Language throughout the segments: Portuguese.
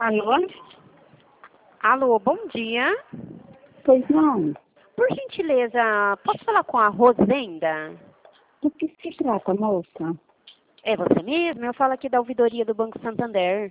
Alô? Alô, bom dia. Pois não. Por gentileza, posso falar com a Rosenda? Do que se trata, moça? É você mesmo? Eu falo aqui da ouvidoria do Banco Santander.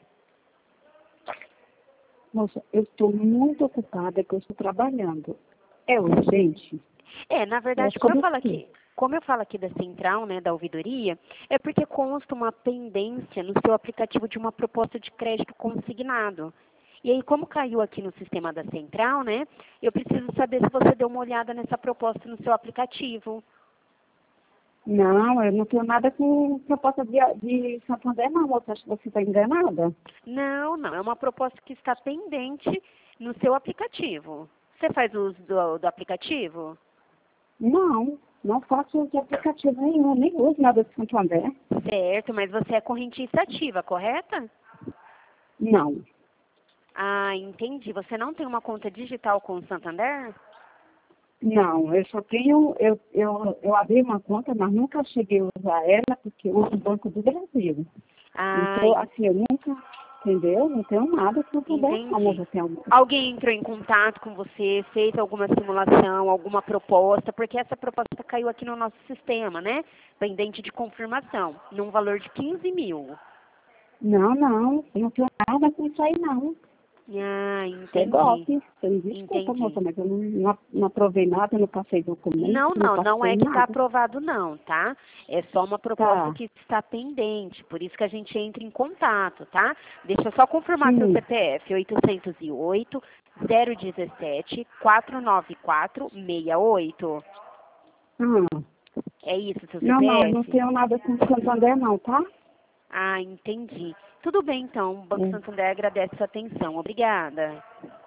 Moça, eu estou muito ocupada, que eu estou trabalhando. É urgente? Na verdade, como eu falo aqui da central, né, da ouvidoria, é porque consta uma pendência no seu aplicativo de uma proposta de crédito consignado. E aí, como caiu aqui no sistema da central, né, eu preciso saber se você deu uma olhada nessa proposta no seu aplicativo. Não, eu não tenho nada com proposta de Santander, não, moça. Acho que você está enganada. Não, não, é uma proposta que está pendente no seu aplicativo. Você faz uso do aplicativo? Não, não faço uso de aplicativo nenhum, nem uso nada de Santander. Certo, mas você é correntista ativa, correta? Não. Ah, entendi. Você não tem uma conta digital com o Santander? Não, eu só tenho, eu abri uma conta, mas nunca cheguei a usar ela, porque eu uso o Banco do Brasil. Ah, Então, assim, eu nunca, entendeu? Não tenho nada com o Santander, não, mas entendi. eu tenho. Alguém entrou em contato com você, fez alguma simulação, alguma proposta, porque essa proposta caiu aqui no nosso sistema, né? Pendente de confirmação, num valor de 15 mil. Não, eu não tenho nada com isso aí, não. Ah, Isso é entendi. golpe. Você me desculpa, Entendi. moça, mas eu não aprovei nada, não passei documento, não Não é passei que está nada. aprovado não, tá? É só uma proposta Tá, que está pendente, por isso que a gente entra em contato, tá? Deixa eu só confirmar seu sim. CPF, 808 017 494 68. Ah, É isso, seu não, eu não CPF? tenho nada com o Santander, não, tá? Ah, entendi. Tudo bem, então. O Banco É. Santander agradece sua atenção. Obrigada.